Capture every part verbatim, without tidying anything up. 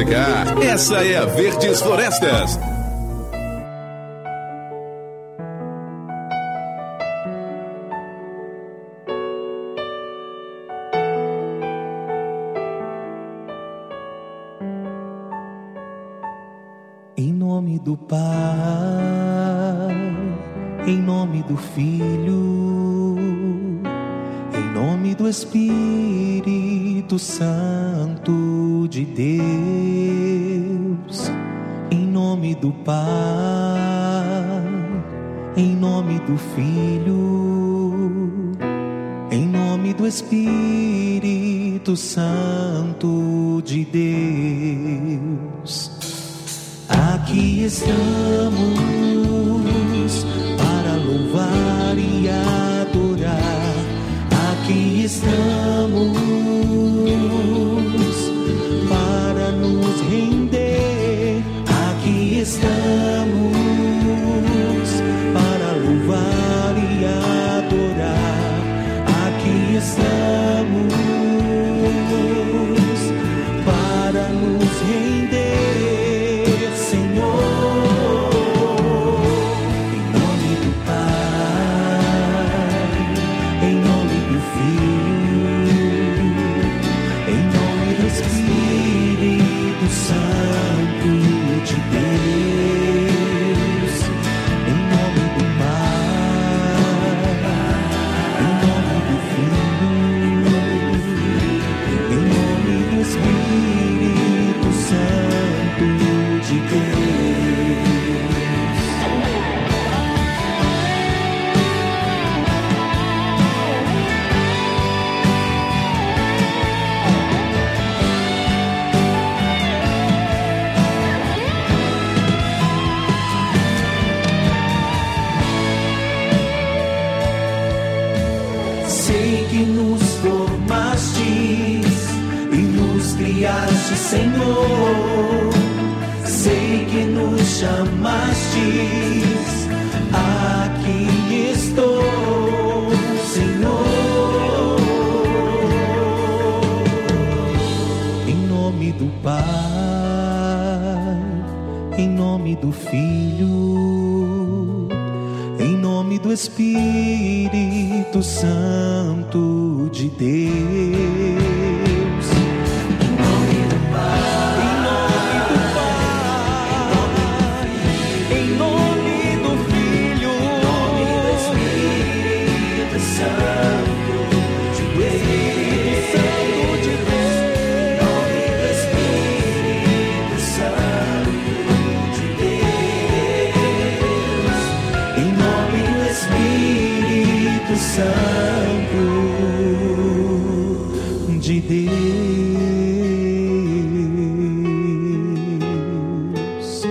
chegar. Essa é a Verdes Florestas. Em nome do Pai, em nome do Filho, em nome do Espírito Santo de Deus, em nome do Pai, em nome do Filho, em nome do Espírito Santo de Deus. Aqui estamos para louvar e adorar. Aqui estamos para nos render. Aqui estamos para louvar e adorar. Aqui estamos para nos render. Senhor, sei que nos chamastes, aqui estou, Senhor. Em nome do Pai, em nome do Filho, em nome do Espírito Santo de Deus. Santo de Deus.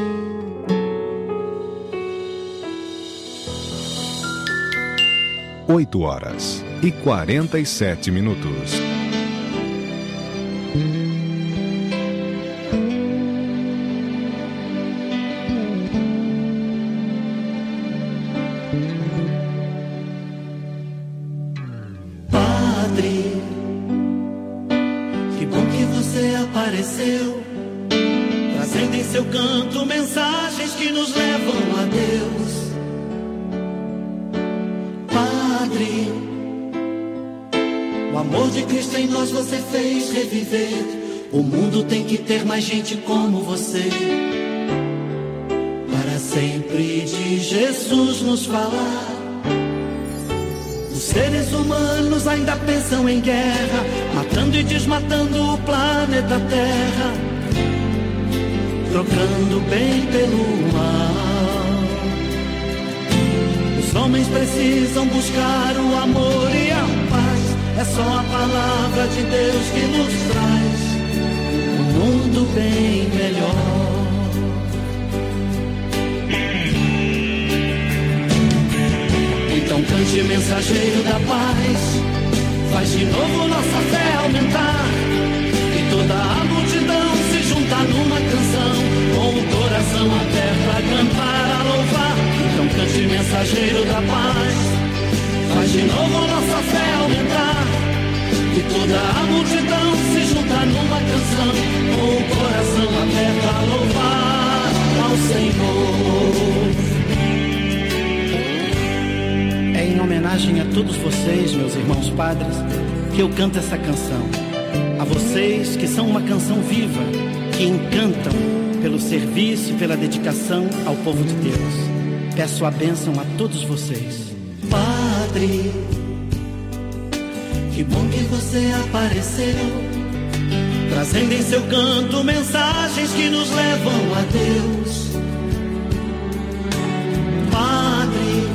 Oito horas e quarenta e sete minutos. Trazendo em seu canto mensagens que nos levam a Deus. Padre, o amor de Cristo em nós você fez reviver. O mundo tem que ter mais gente como você, para sempre de Jesus nos falar. Os seres humanos ainda pensam em guerra, matando e desmatando o planeta Terra, trocando o bem pelo mal. Os homens precisam buscar o amor e a paz. É só a palavra de Deus que nos traz um mundo bem melhor. Então cante, mensageiro da paz, faz de novo nossa fé aumentar, e toda a multidão se juntar numa canção, com o coração aberto a cantar, a louvar. Então cante, mensageiro da paz, faz de novo nossa fé aumentar, e toda a multidão se juntar numa canção, com o coração aberto aberta a louvar ao Senhor. É em homenagem a todos vocês, meus irmãos padres, que eu canto essa canção. A vocês que são uma canção viva, que encantam pelo serviço e pela dedicação ao povo de Deus. Peço a bênção a todos vocês. Padre, que bom que você apareceu, trazendo em seu canto mensagens que nos levam a Deus. Padre,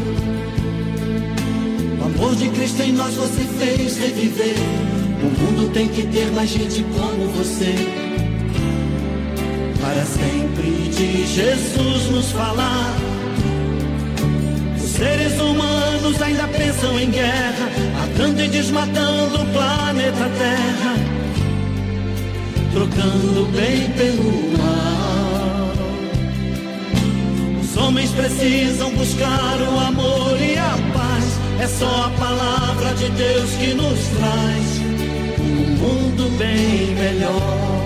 o amor de Cristo em nós você fez reviver. O mundo tem que ter mais gente como você, para sempre de Jesus nos falar. Os seres humanos ainda pensam em guerra, matando e desmatando o planeta Terra, trocando o bem pelo mal. Os homens precisam buscar o amor e a paz. É só a palavra de Deus que nos traz um mundo bem melhor.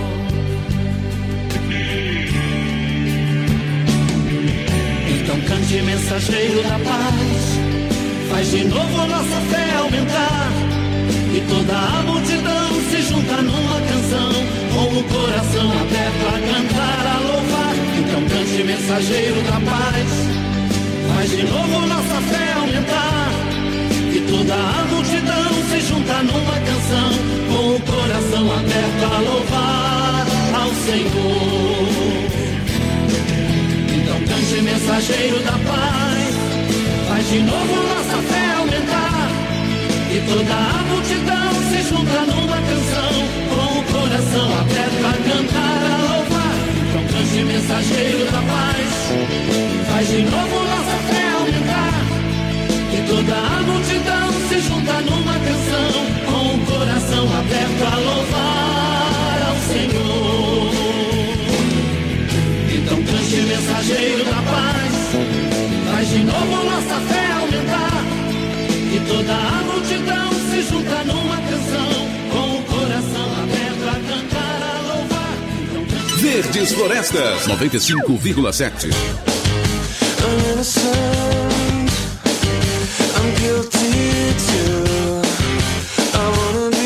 Então cante, mensageiro da paz, faz de novo nossa fé aumentar, e toda a multidão se junta numa canção, com o coração aberto a cantar, a louvar. Então cante, mensageiro da paz, faz de novo nossa fé aumentar, e toda a multidão se junta numa canção, com o coração aberto a louvar ao Senhor. Então cante, mensageiro da paz, faz de novo nossa fé aumentar, e toda a multidão se junta numa canção, com o coração aberto a cantar, a louvar. Então cante, mensageiro da paz, faz de novo nossa fé aumentar, e toda a multidão se junta numa canção, com o coração aberto a louvar ao Senhor. Então cante, mensageiro da paz, faz de novo nossa fé aumentar, e toda a multidão se junta numa canção, com o coração aberto a cantar, a louvar. Então cante... Verdes Florestas noventa e cinco vírgula sete. Guilty too. I wanna be,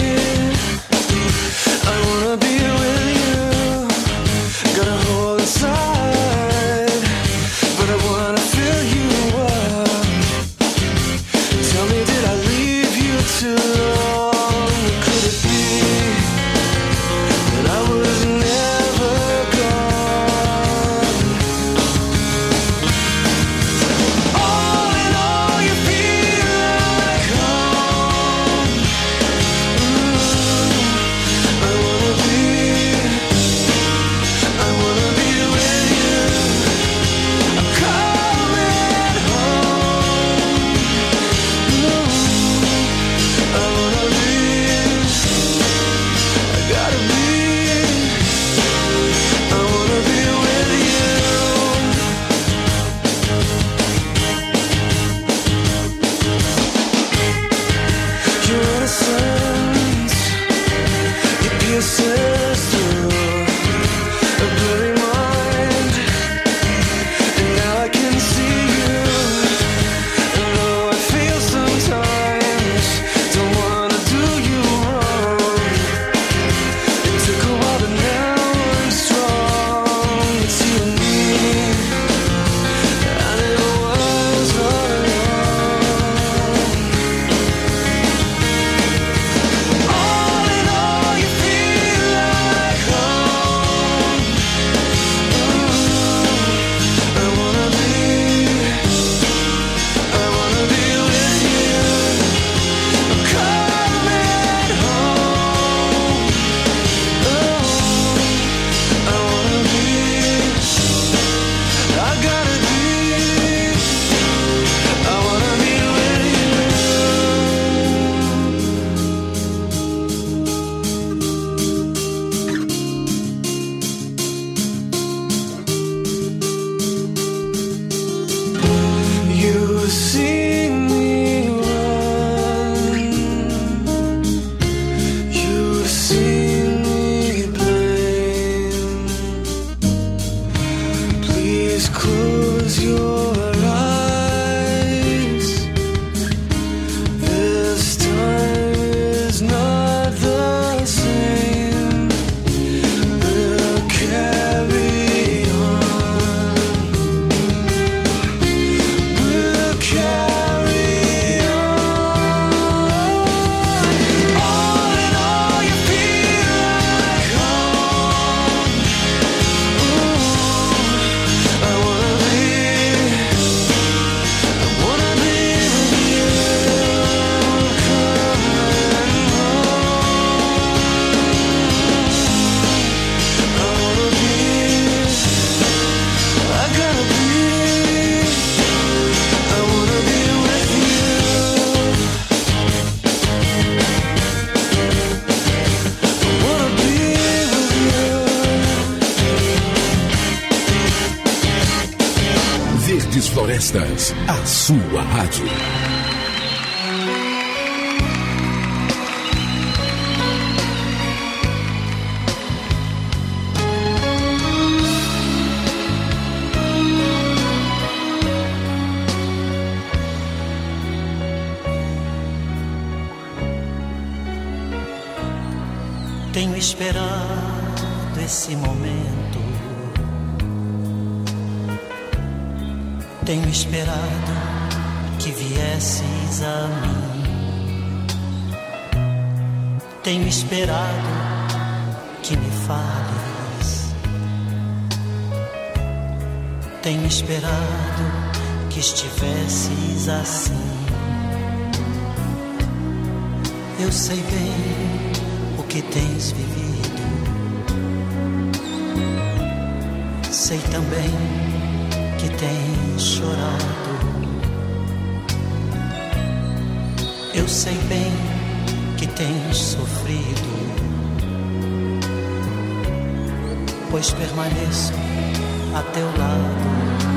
I wanna be with you. Got a hole inside, but I wanna fill you up. Tell me, did I leave you too long? Could it be that I was never gone? All in all, you feel like home. Mm, I wanna be, I wanna be with you. I'm coming Florestas, a sua rádio. Tenho esperado esse momento, tenho esperado que viesses a mim, tenho esperado que me fales, tenho esperado que estivesses assim. Eu sei bem que tens vivido, sei também que tens chorado. Eu sei bem que tens sofrido, pois permaneço a teu lado.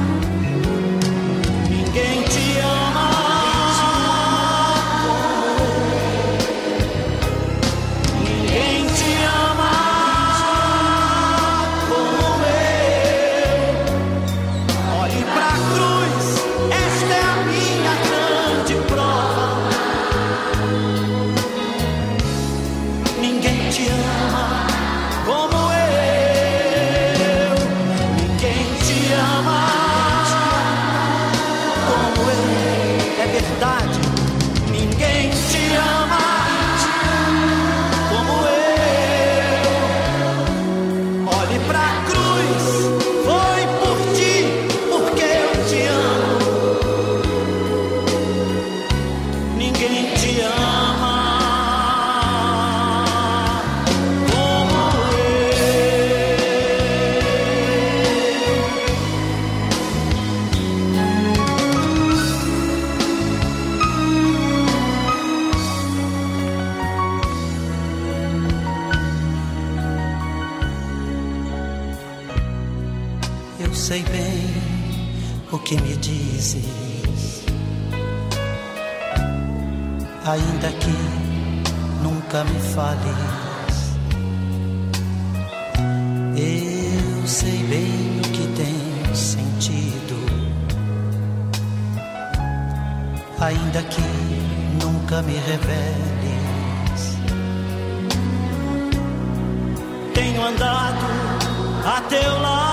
Ninguém te ama. Sei bem o que me dizes, ainda que nunca me fales. Eu sei bem o que tens sentido, ainda que nunca me reveles. Tenho andado a teu lado,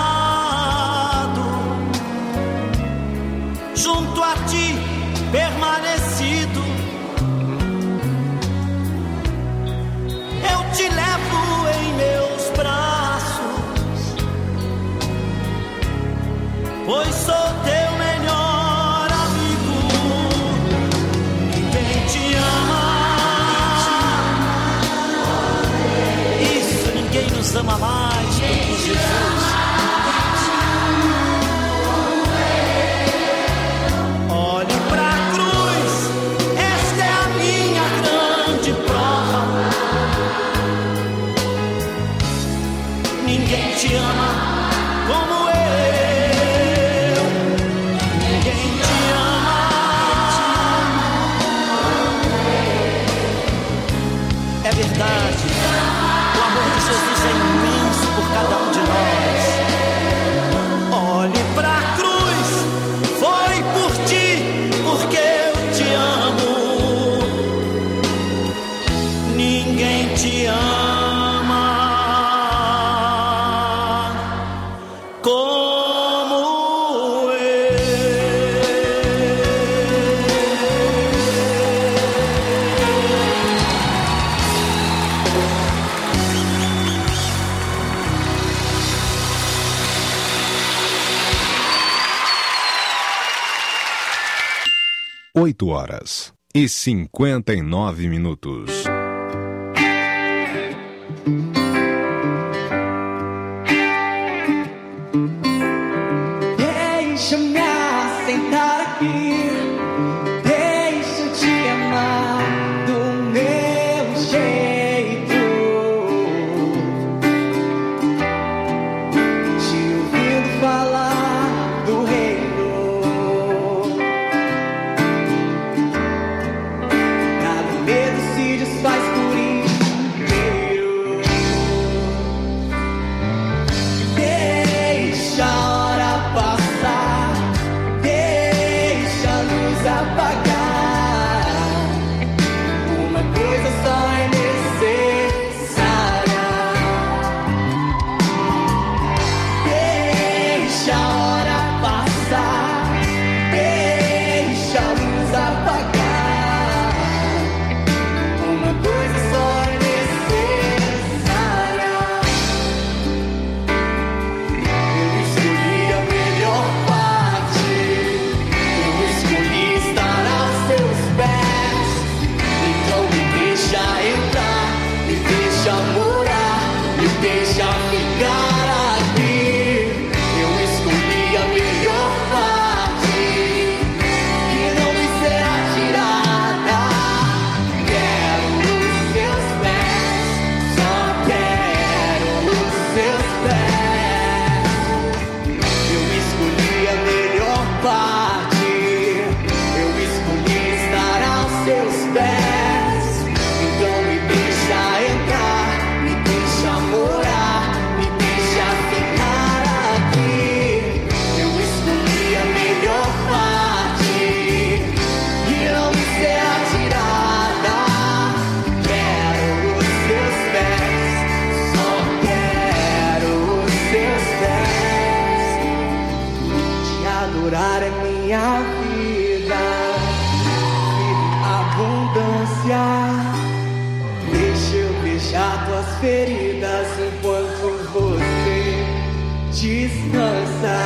junto a ti permanecido. Eu te levo em meus braços, pois sou teu melhor amigo. Ninguém te ama, isso, ninguém nos ama mais do que Jesus. Ninguém te ama como eu. Ninguém te ama. É verdade, o amor de Jesus é imenso por cada um de nós. Olhe pra cruz, foi por ti, porque eu te amo. Ninguém te ama. Oito horas e cinquenta e nove minutos. Deixa-me assentar aqui, deixa eu te amar do meu jeito, te ouvindo falar do reino. apagar. Uma coisa só é necessária. Deixa a hora passar, deixa a luz apagar. Uma coisa só é necessária. Eu escolhi a melhor parte. Eu escolhi estar aos seus pés. Então me deixa entrar, me deixa morar, me deixa ficar aqui. Eu escolhi a melhor parte, que não me será tirada. Quero os seus pés, só quero os seus pés. Eu escolhi a melhor parte, eu escolhi estar aos seus pés. Então me deixa entrar, me deixa morar, me deixa ficar aqui. Eu escolhi a melhor parte, que não me será tirada. Quero os seus pés, só quero os seus pés. Te adorar é minha vida, vida em abundância. Deixa eu beijar tuas feridas enquanto você descansa.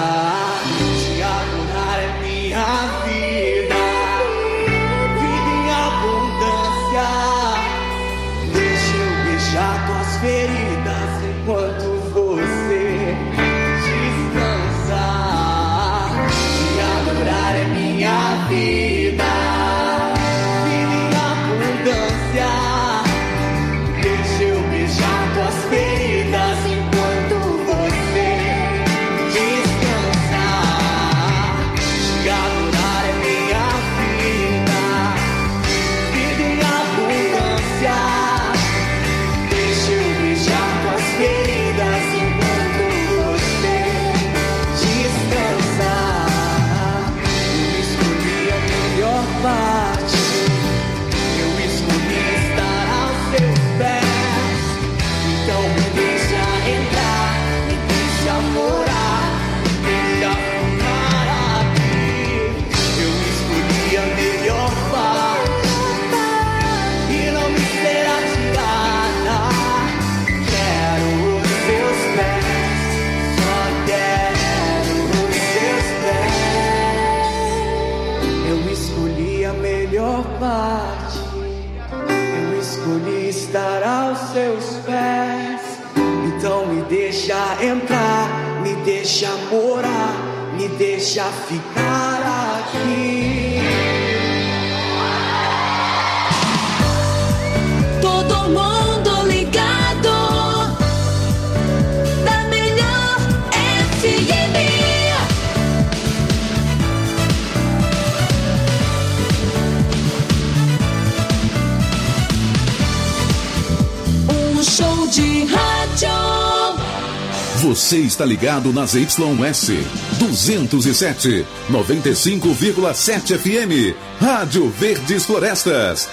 Te adorar é minha vida, vida em abundância. Deixa eu beijar tuas feridas enquanto você descansa. Te adorar é minha vida, vida em abundância. Deixa eu beijar tuas feridas enquanto você descansa. Te adorar é minha vida, vida em abundância. Deixa eu beijar tuas feridas enquanto você descansa. Eu escolhi a melhor parte, eu escolhi estar aos seus pés. Então me deixa entrar, me deixa morar, me deixa ficar aqui. Eu escolhi a melhor parte, e não me será tirada. Quero os seus pés, só quero os seus pés. Eu escolhi a melhor parte, eu escolhi estar aos seus pés. Então me deixa entrar, me deixa morar, me deixa ficar aqui. Todo mundo ligado na melhor F M. Um show de rádio. Você está ligado nas Y S duzentos e sete, noventa e cinco vírgula sete F M. Rádio Verdes Florestas.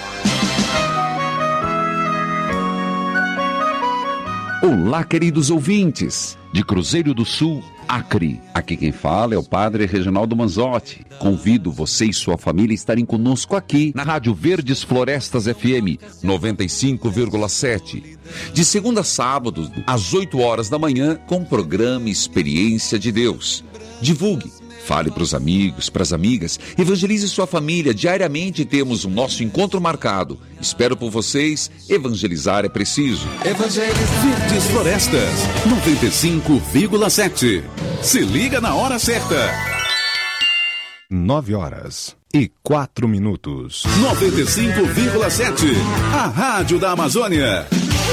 Olá, queridos ouvintes de Cruzeiro do Sul, Acre. Aqui quem fala é o Padre Reginaldo Manzotti. Convido você e sua família a estarem conosco aqui na Rádio Verdes Florestas F M noventa e cinco vírgula sete. De segunda a sábado, às oito horas da manhã, com o programa Experiência de Deus. Divulgue, fale para os amigos, para as amigas, evangelize sua família. Diariamente temos o nosso encontro marcado. Espero por vocês. Evangelizar é preciso. Verdes Florestas, noventa e cinco vírgula sete. Se liga na hora certa. Nove horas e quatro minutos. noventa e cinco vírgula sete. A Rádio da Amazônia.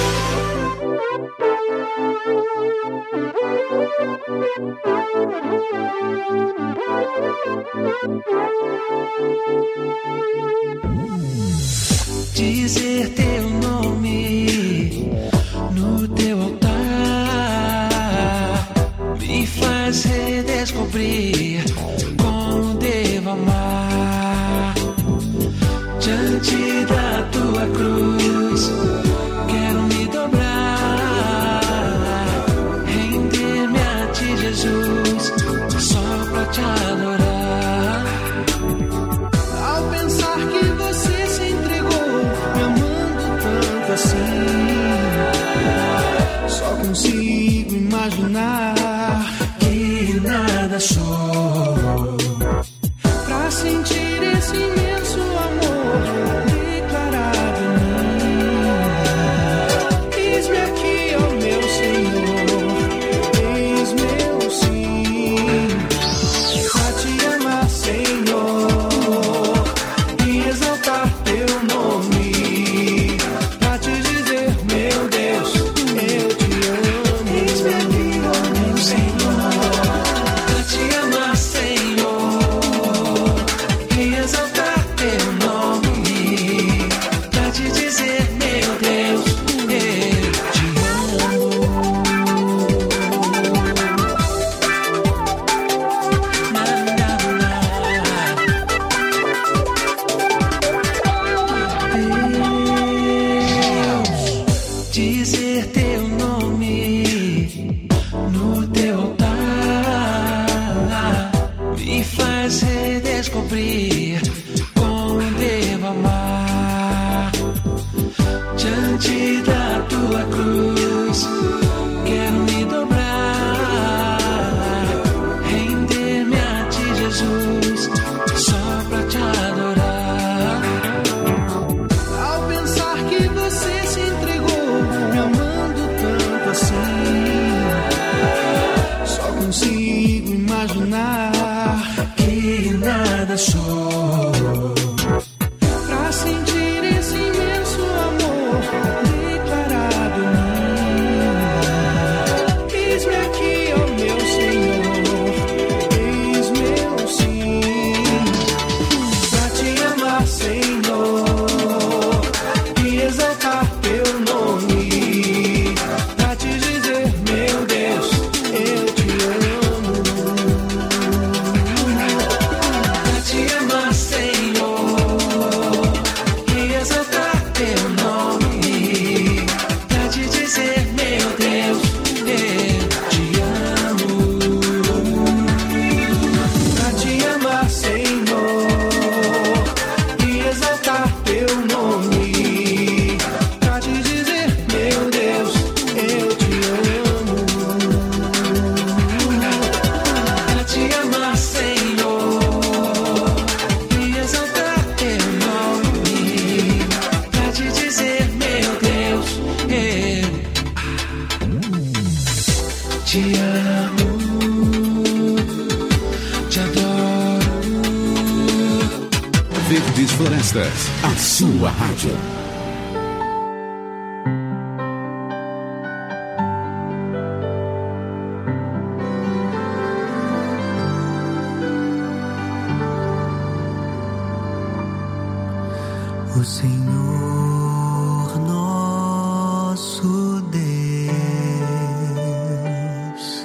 Dizer teu nome no teu altar me faz redescobrir como devo amar. sei descobrir como devo amar. Diante da tua cruz, quero me dobrar, render-me a ti, Jesus, só pra te adorar. Ao pensar que você se entregou, me amando tanto assim, só consigo imaginar que nada sou pra sentir esse imenso amor declarado em mim. Eis-me aqui, ó meu Senhor, eis meu sim, pra te amar, Senhor, e exaltar teu nome, pra te dizer, meu Deus, eu te amo. Pra te amar, Senhor, e exaltar teu nome, pra te dizer, meu Deus, eu te amo. Pra te amar, Senhor, e exaltar teu nome, pra te dizer, meu Deus, eu te amo. Pra te amar, Senhor, e exaltar teu nome, pra te dizer, meu Deus, eu te amo, te adoro. Verdes Florestas, a sua rádio. O Senhor nosso Deus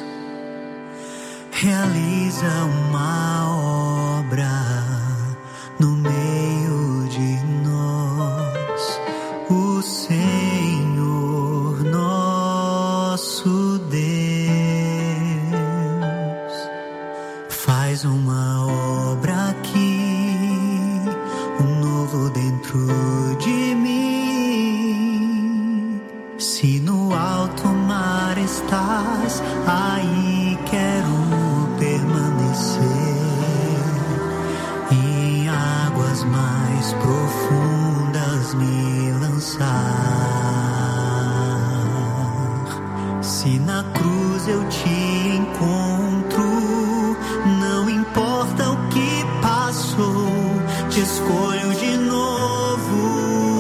realiza uma obra no meio de nós. O Senhor nosso Deus faz uma obra aqui, um novo dentro de mim. Se no alto mar estás, aí quero permanecer. Em águas mais profundas me lançar. Se na cruz eu te encontro, não importa o que passou, te escolho de novo,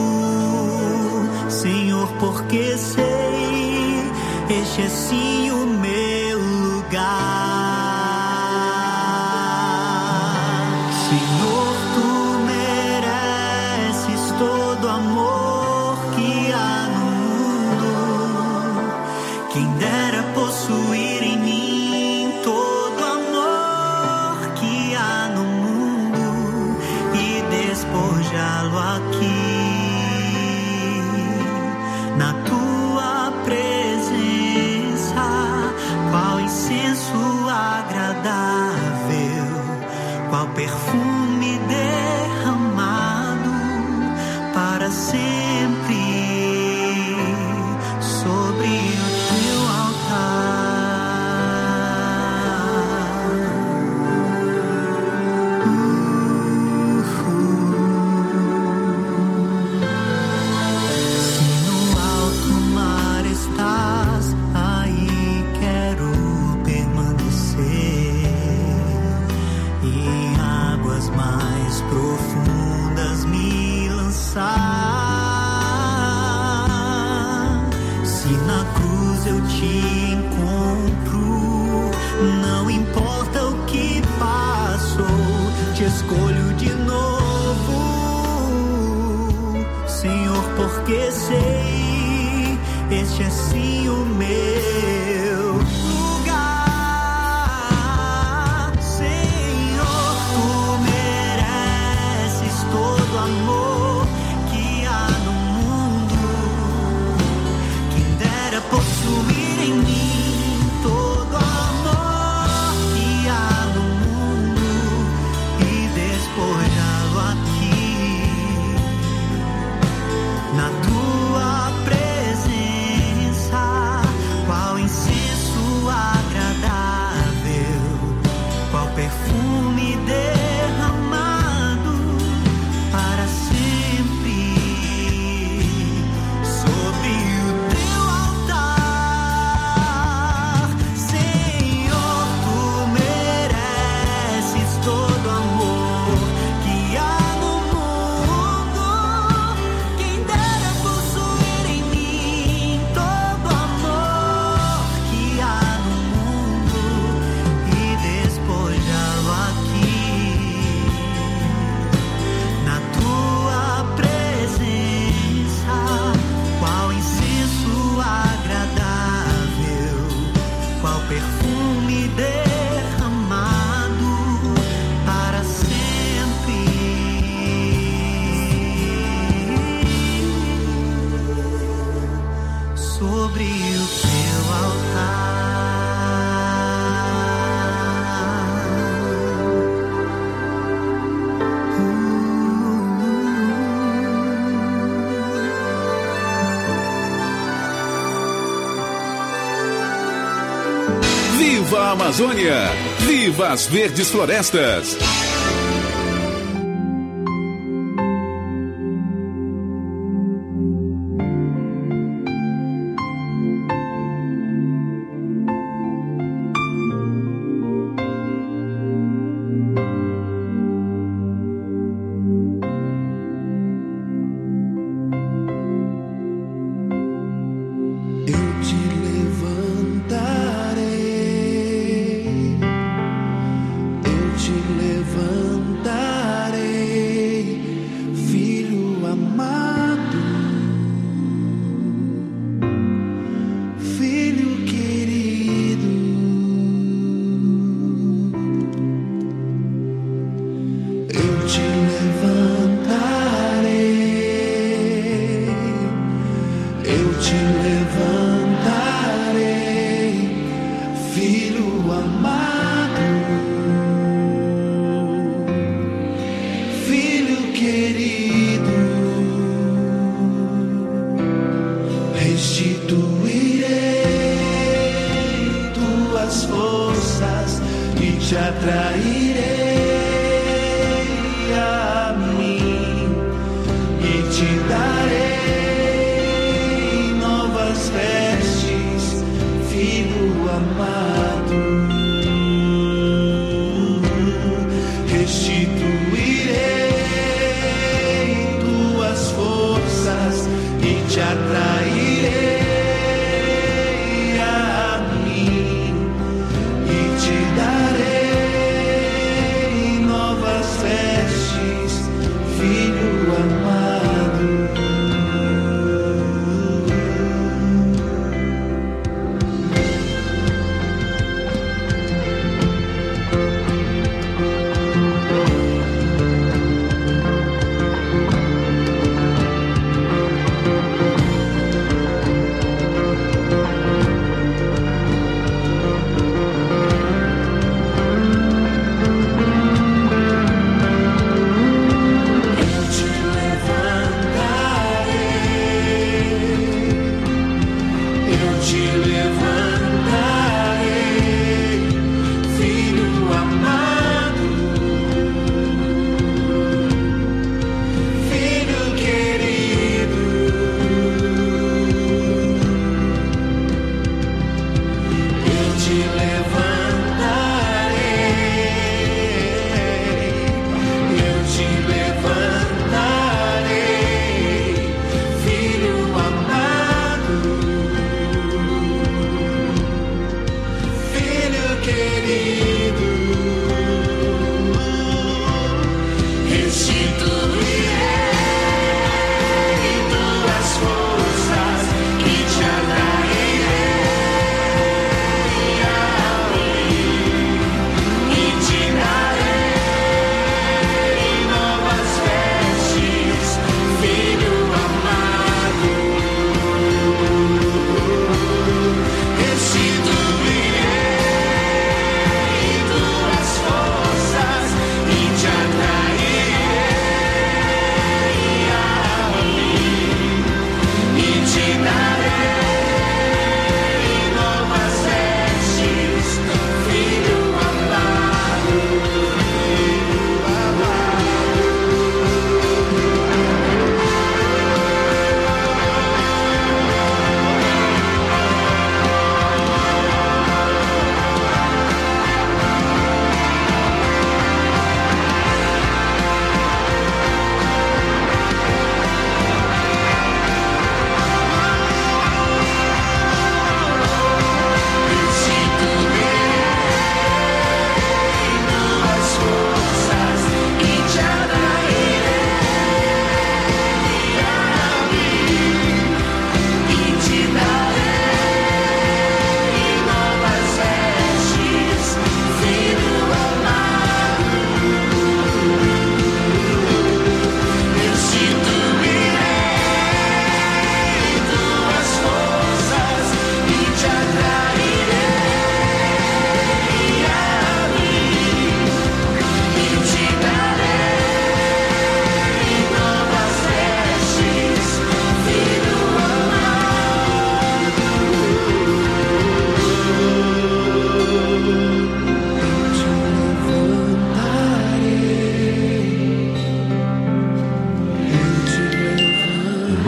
Senhor, porque sei, este é sim o meu lugar. Senhor, tu mereces todo amor que há no mundo. Quem dera possuir em mim todo amor que há no mundo e despojá-lo aqui na tua presença. Qual incenso agradável, qual perfume derramado para sempre sobre o teu altar. Se no alto mar estás, aí quero permanecer. Em águas mais profundas me lançar. Se na cruz eu te encontro, não importa o que passou, te escolho de novo, Senhor, porque sei, este é sim o meu lugar. Senhor, tu mereces todo amor que há no mundo. Quem dera possuir em mim todo amor que há no mundo e Amazônia. Viva as verdes florestas! Levantarei, eu te levantarei.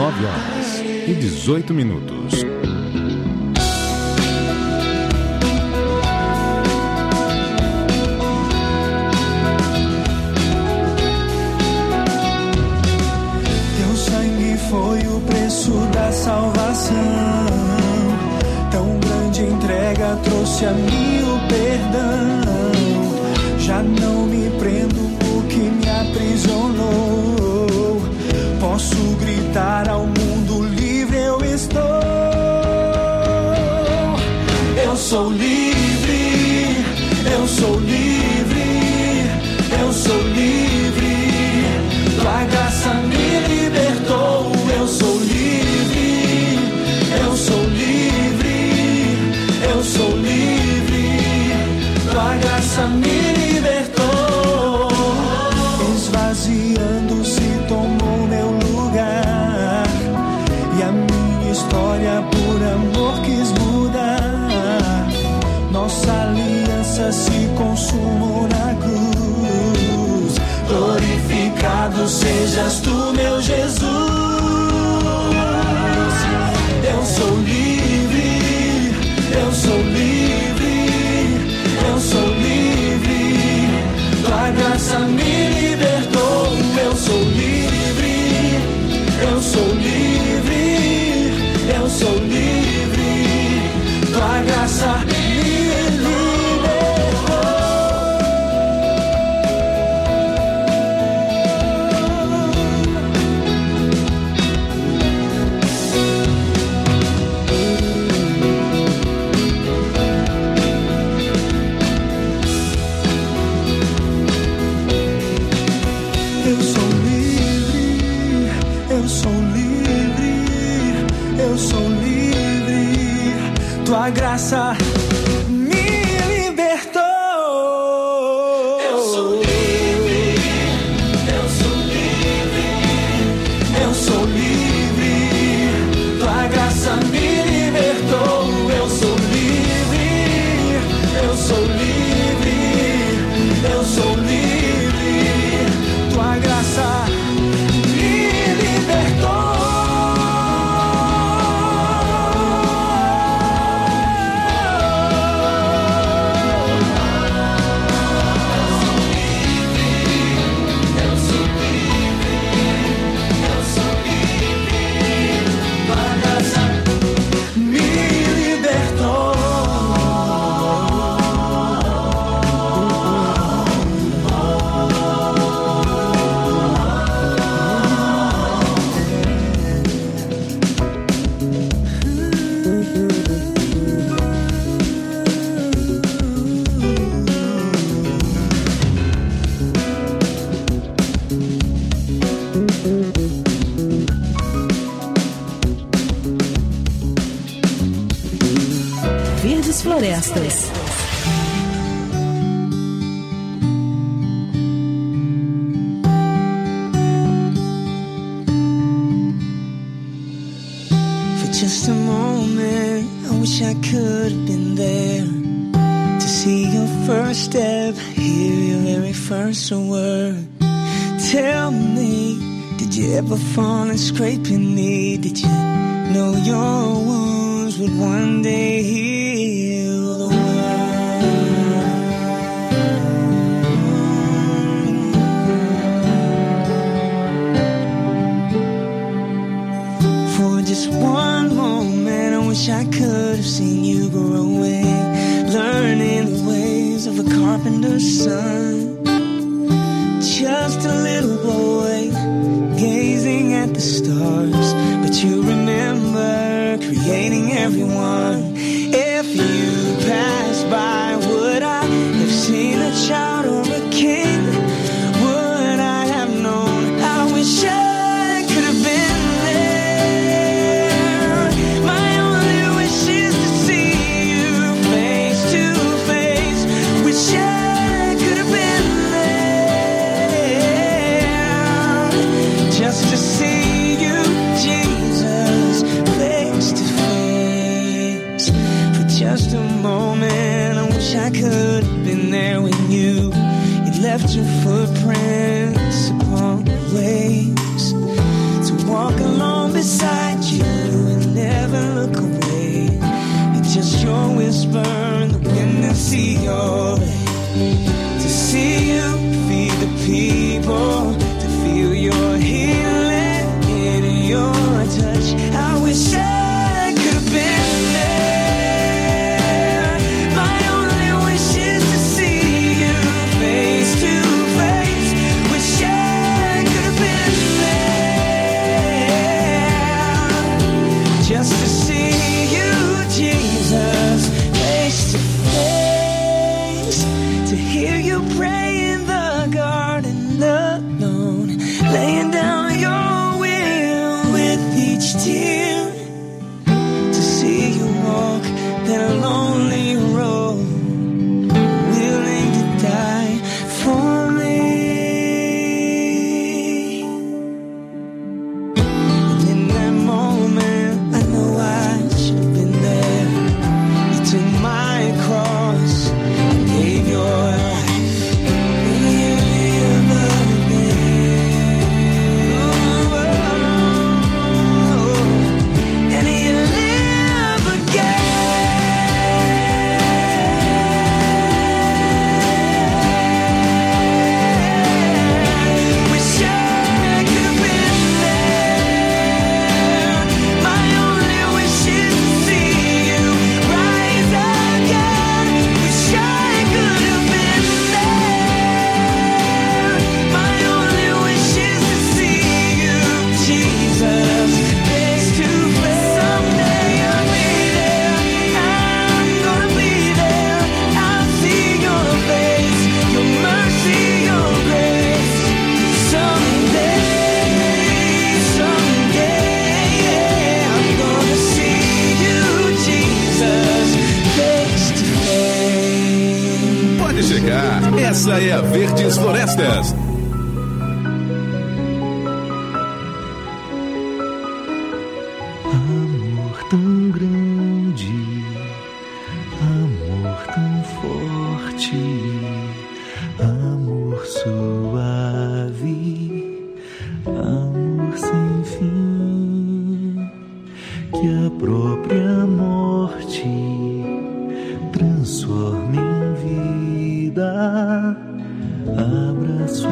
nove horas e dezoito minutos. Teu sangue foi o preço da salvação. Tão grande entrega trouxe a mim o perdão. Já não me prendo no que me aprisionou. Posso gritar ao mundo livre, eu estou. Eu sou livre, eu sou livre, eu sou livre. Tua graça me libertou. Eu sou livre, eu sou livre, eu sou livre. Tua graça me libertou. Esvaziando-se tomou meu lugar. E a minha história por amor quis mudar. Nossa aliança se consumou na cruz. Glorificado sejas tu, meu Jesus. Eu sou livre, eu sou livre, eu sou livre. Tua graça me libertou. Eu sou livre, eu sou livre, eu sou livre. Tua graça me tua graça me libertou. Eu sou livre, eu sou livre, eu sou livre. Tua graça me libertou. Eu sou livre, eu sou livre, eu sou livre. Tua graça me libertou. Verdes Florestas. For just a moment, I wish I could have been there to see your first step, hear your very first word. Tell me, did you ever fall and scrape your knee? Did you know your wounds would one day heal the world? For just one moment, I wish I could have seen you growing, learning the ways of a carpenter's son. Just a little boy gazing at the stars, but you remember creating everyone. If you passed by, would I have seen a child or a king? Would I have known? I wish I could have been there. My only wish is to see you face to face. Wish I could have been there just to see you, Jesus, face to face. For just a moment, I wish I could have been there when you, you left your footprints upon the waves to walk along beside Essa é a Verdes Florestas. Amor tão grande, amor tão forte, amor suave, amor sem fim, que a própria morte transforma em vida, abraço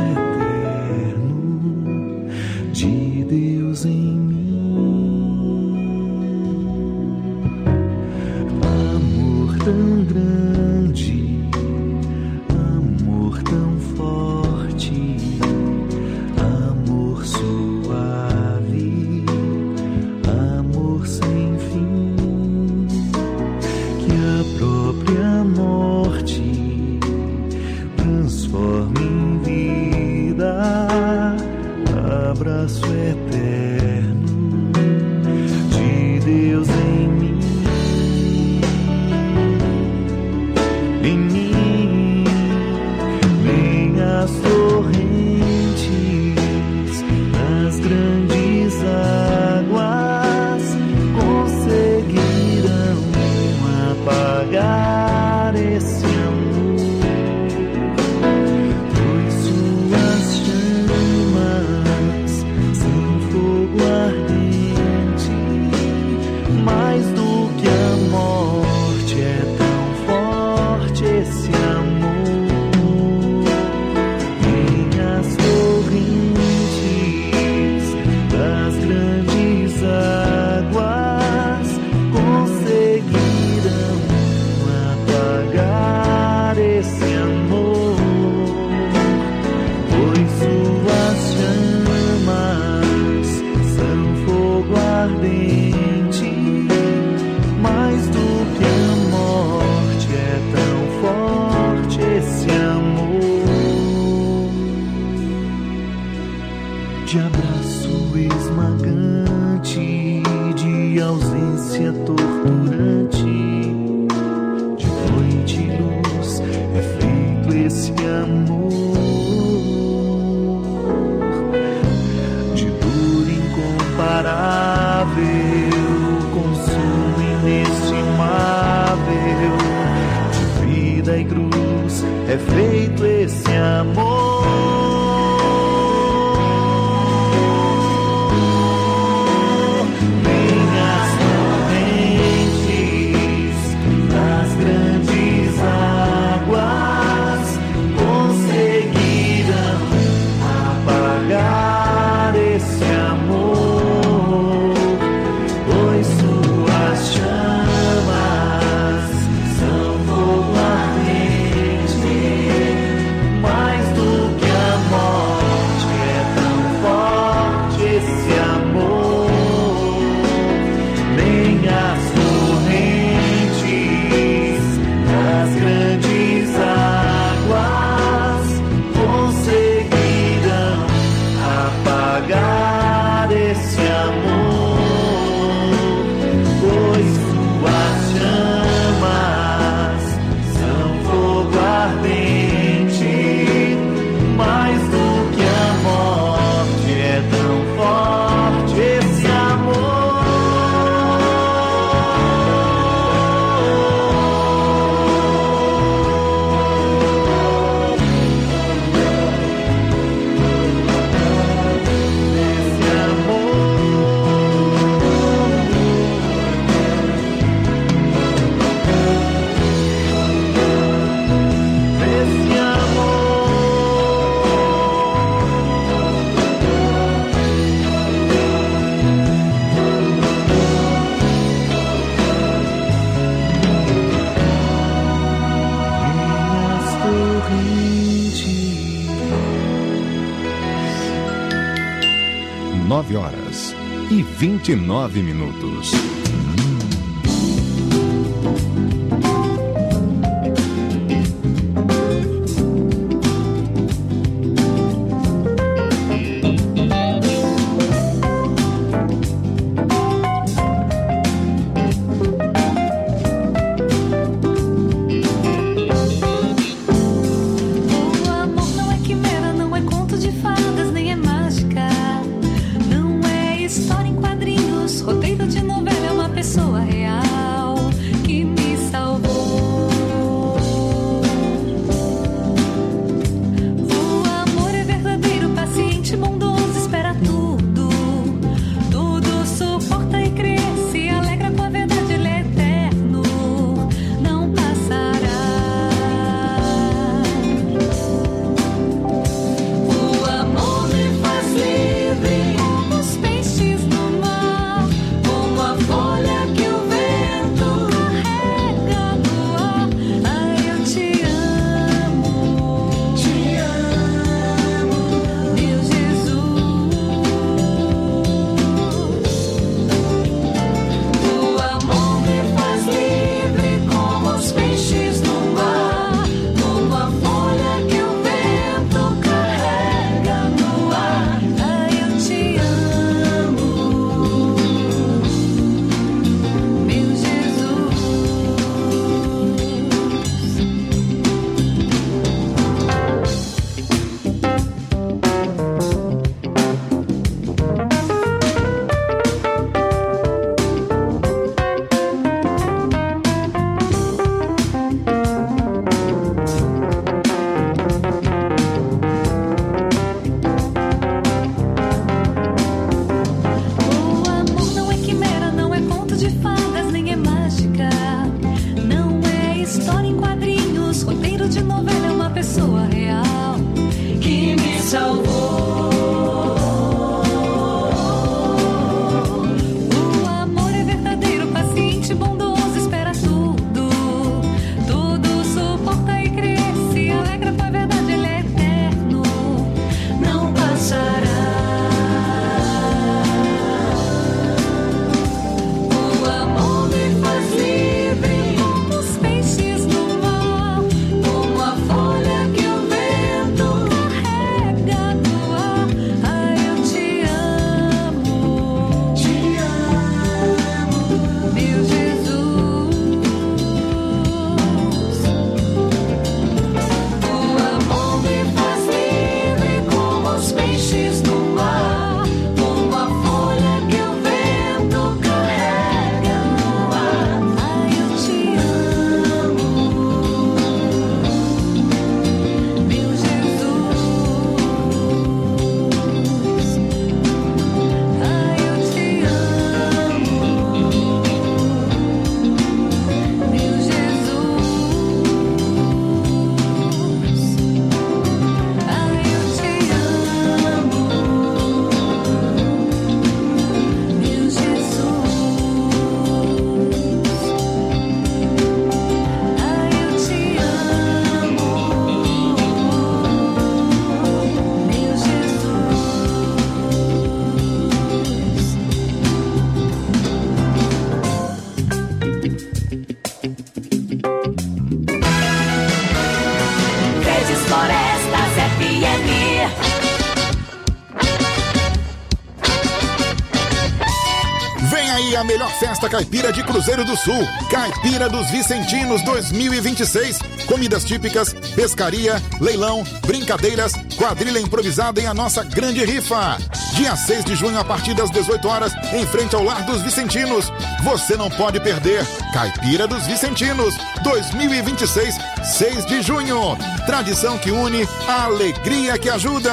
eterno de Deus em mim. Tão grande, amor tão forte, amor suave, amor sem fim, que a própria morte transforma em vida, abraço eterno de Deus em mim. Em mim, vem as torrentes das grandes águas, conseguirão apagar esse amor, pois suas chamas são fogo ardente, mais do que a morte é tão forte esse amor. Vem as torrentes das grandes águas, conseguirão apagar esse amor, pois suas chamas são fogo ardente, mais do que a morte é tão forte esse amor, de abraço esmagante, de ausência torturante, de noite e luz é feito esse amor, de dor incomparável, consumo inestimável, de vida e cruz é feito esse amor. Vem as torrentes das grandes águas, conseguirão apagar esse amor, pois suas chamas são fogo ardente, mais do que a morte é tão forte esse amor. Nem as torrentes das grandes águas conseguirão apagar esse amor, pois suas chamas são fogo ardente, mais do que a morte é tão forte esse amor. Esse amor, esse Minhas torrentes. Nove horas e vinte e nove minutos. fadas, nem é mágica. Não é história em quadrinhos, roteiro de novela, é uma pessoa real que me salvou. O amor é verdadeiro, paciente, bondoso, espera tudo. Tudo suporta e crê, se alegra com a verdade, ele é eterno, não passará. O amor me faz livre, como os peixes no mar, como a folha que o vento carrega no ar. Ai, eu te amo, te amo, meu Jesus. O amor me faz livre, como os peixes no mar, como a folha que o vento carrega no ar. Ai, eu te amo, meu Jesus. O amor não é quimera, não é conto de fadas, nem é mágica. Não é história em quadrinhos, roteiro de novela, é uma pessoa real que me salvou. O amor é verdadeiro, paciente, bondoso, espera tudo. Tudo suporta e crê, se alegra com a verdade, ele é eterno, não passará. O amor me faz livre, como os peixes no mar, como a folha que o vento carrega no ar. Ai, eu te amo, te amo, meu Jesus. O amor me faz livre, como os peixes no mar, como a folha que o vento carrega no ar. Ai, eu te amo, meu Jesus. Ai, eu te amo, meu Jesus. Ai, eu te amo, meu Jesus. Ai, eu te amo, meu Jesus. Verdes Florestas F M. Vem aí a melhor festa caipira de Cruzeiro do Sul, Caipira dos Vicentinos dois mil e vinte e seis. Comidas típicas, pescaria, leilão, brincadeiras, quadrilha improvisada em a nossa grande rifa. Dia seis de junho, a partir das dezoito horas, em frente ao Lar dos Vicentinos. Você não pode perder. Caipira dos Vicentinos dois mil e vinte e seis, seis de junho. Tradição que une, a alegria que ajuda.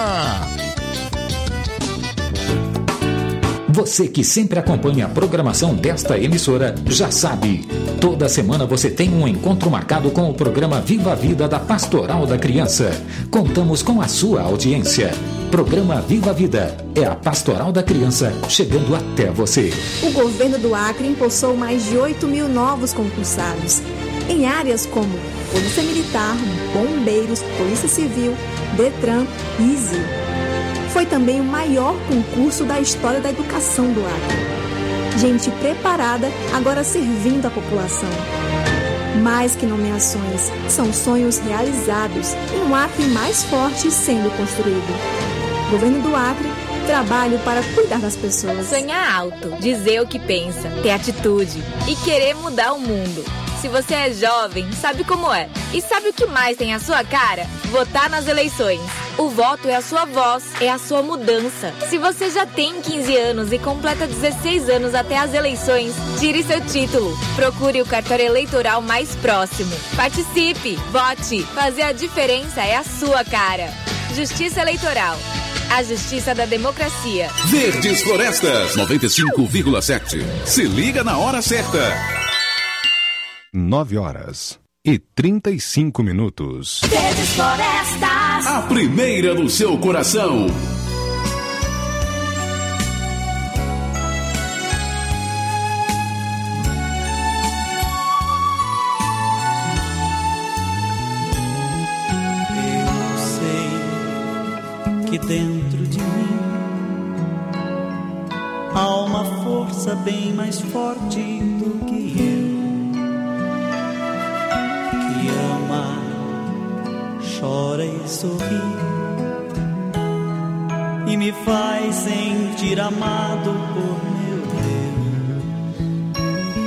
Você que sempre acompanha a programação desta emissora já sabe. Toda semana você tem um encontro marcado com o programa Viva a Vida da Pastoral da Criança. Contamos com a sua audiência. Programa Viva a Vida é a Pastoral da Criança chegando até você. O governo do Acre impulsou mais de oito mil novos concursados em áreas como Polícia Militar, Bombeiros, Polícia Civil, Detran e Izil. Foi também o maior concurso da história da educação do Acre. Gente preparada, agora servindo a população. Mais que nomeações, são sonhos realizados e um Acre mais forte sendo construído. Governo do Acre, trabalho para cuidar das pessoas. Sonhar alto, dizer o que pensa, ter atitude e querer mudar o mundo. Se você é jovem, sabe como é. E sabe o que mais tem a sua cara? Votar nas eleições. O voto é a sua voz, é a sua mudança. Se você já tem quinze anos e completa dezesseis anos até as eleições, tire seu título. Procure o cartório eleitoral mais próximo. Participe, vote. Fazer a diferença é a sua cara. Justiça Eleitoral. A justiça da democracia. Verdes Florestas, noventa e cinco vírgula sete. Se liga na hora certa. Nove horas e trinta e cinco minutos. Verdes Florestas. A primeira no seu coração. Eu sei que dentro de mim há uma força bem mais forte do que eu. Ama, chora e sorri e me faz sentir amado por meu Deus.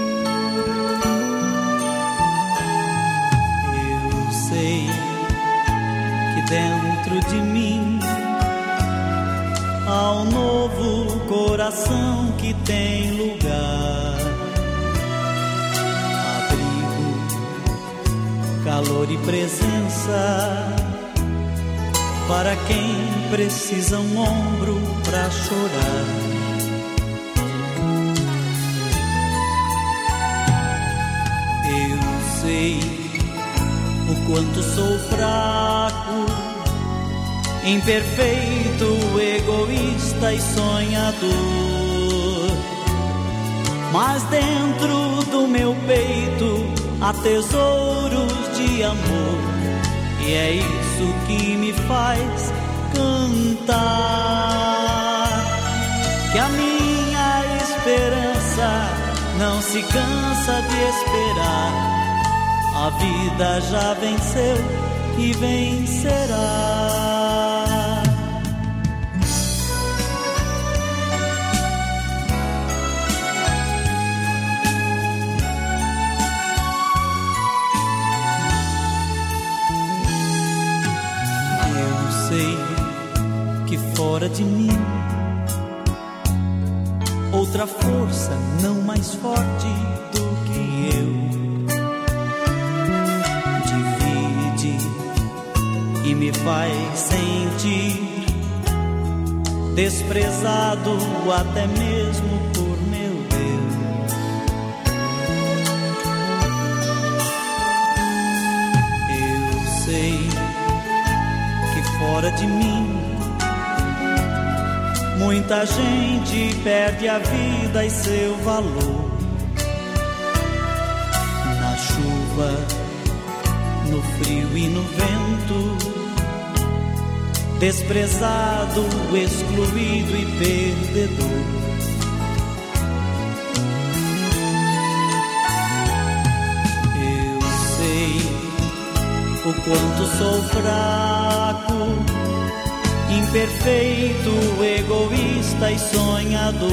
Eu sei que dentro de mim há um novo coração que tem lugar, calor e presença para quem precisa um ombro pra chorar. Eu sei o quanto sou fraco, imperfeito, egoísta e sonhador, mas dentro do meu peito há tesouros de amor, e é isso que me faz cantar. Que a minha esperança não se cansa de esperar, a vida já venceu e vencerá. Fora de mim, outra força não mais forte do que eu divide e me faz sentir desprezado até mesmo por meu Deus. Eu sei que fora de mim muita gente perde a vida e seu valor. Na chuva, no frio e no vento, desprezado, excluído e perdedor. Eu sei o quanto sou fraco, imperfeito, egoísta e sonhador,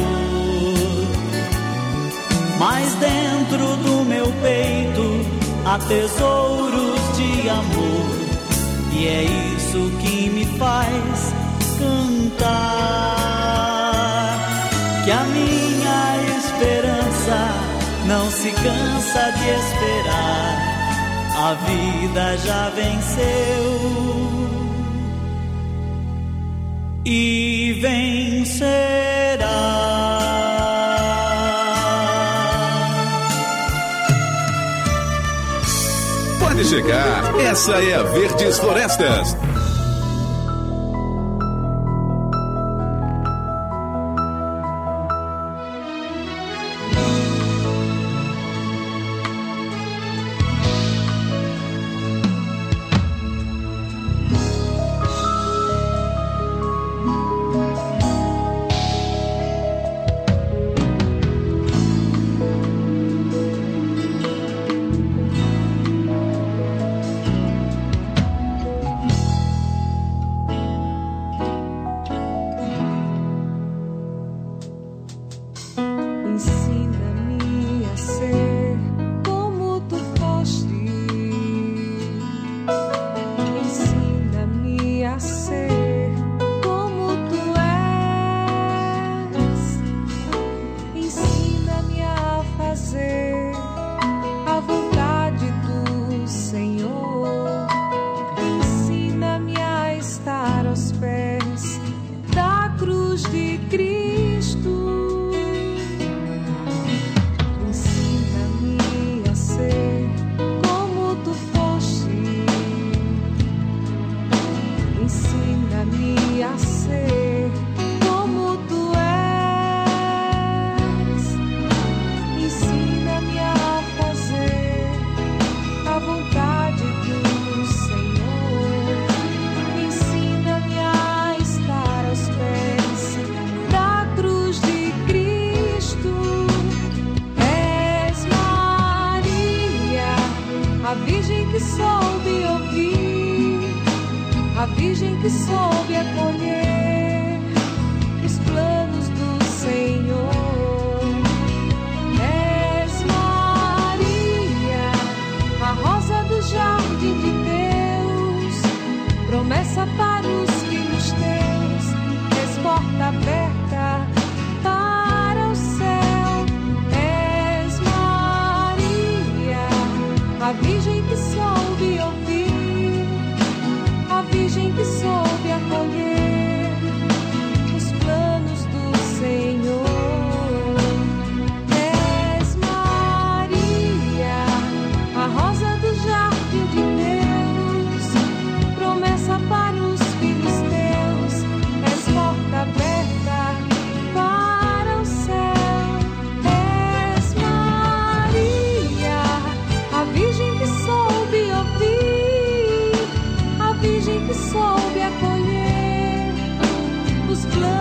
mas dentro do meu peito há tesouros de amor, e é isso que me faz cantar. Que a minha esperança não se cansa de esperar, a vida já venceu e vencerá. Pode chegar, essa é a Verdes Florestas. cruz de Cristo. Ensina-me a ser como tu foste. Ensina-me a ser como tu és. Ensina-me a fazer a vontade do Senhor. Ensina-me a estar aos pés da cruz de Cristo. És Maria, a Virgem que soube ouvir, a Virgem que soube acolher os planos do Senhor. És Maria, a rosa do jardim de Deus, promessa para os filhos teus, és porta aberta para o céu. És Maria, a Virgem que soube ouvir, a Virgem que soube acolher os planos do Senhor. És Maria, a rosa do jardim de Deus, promessa para os filhos teus, és porta aberta para o céu. És Maria, a Virgem que soube ouvir, a Virgem que soube acolher os planos